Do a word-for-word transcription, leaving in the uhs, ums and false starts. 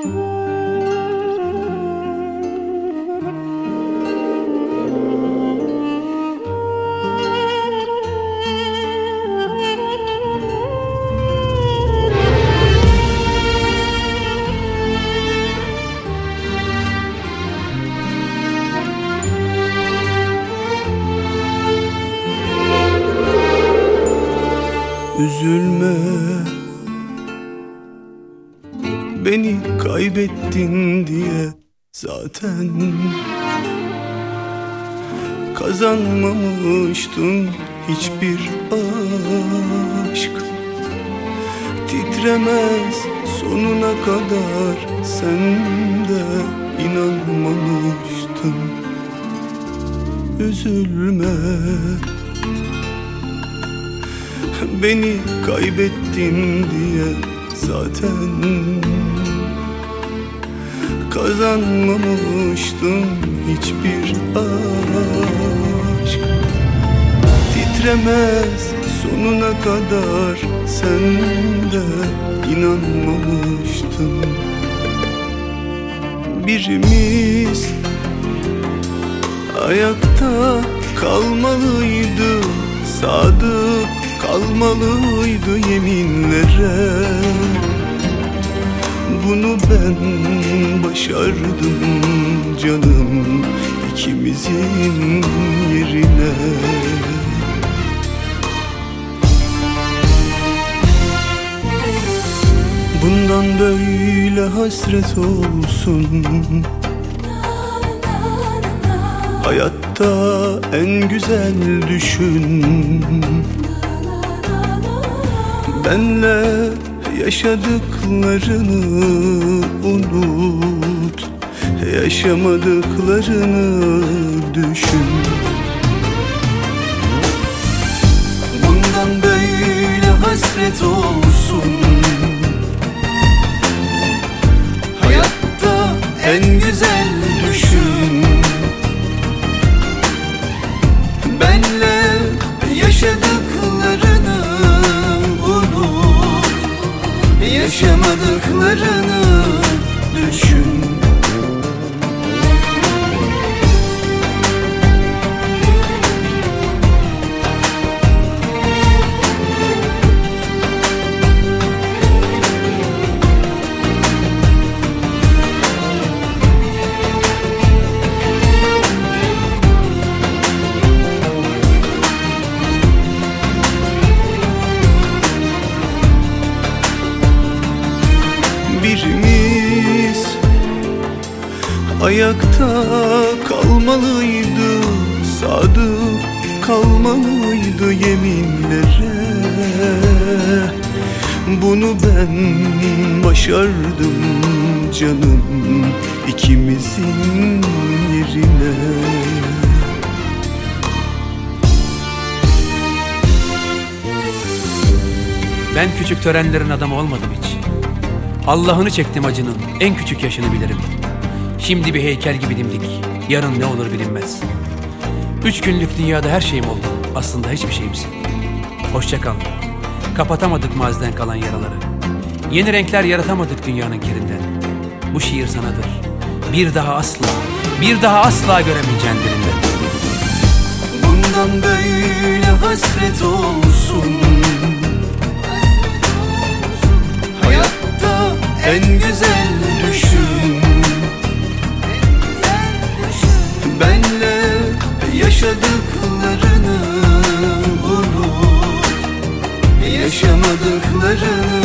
Üzülme, beni kaybettin diye zaten kazanmamıştın hiçbir aşk. Titremez sonuna kadar, sen de inanmamıştın. Üzülme, beni kaybettin diye zaten kazanmamıştın hiçbir aşk. Titremez sonuna kadar, sen de inanmamıştın. Birimiz ayakta kalmalıydı, sadık kalmalıydı yeminlere. Bunu ben başardım canım, ikimizin yerine. Bundan böyle hasret olsun, hayatta en güzel düşün. Benle yaşadıklarını unut, yaşamadıklarını düşün. Bundan böyle hasret olsun, hayatta en güzel düşün. Benle yaşadıklarını unut, yaşamadıklarını düşün. Birimiz ayakta kalmalıydı, sadık kalmalıydı yeminlere. Bunu ben başardım canım, ikimizin yerine. Ben küçük törenlerin adamı olmadım hiç. Allah'ını çektim acının, en küçük yaşını bilirim. Şimdi bir heykel gibi dimdik, yarın ne olur bilinmez. Üç günlük dünyada her şeyim oldu, aslında hiçbir şeyimsin. Hoşça kal. Kapatamadık maziden kalan yaraları. Yeni renkler yaratamadık dünyanın kirinden. Bu şiir sanadır. Bir daha asla, bir daha asla göremeyeceğin birinden. Bundan böyle hasret olsun, hayatta en güzel düşün. Benle yaşadıklarını unut, yaşamadıklarını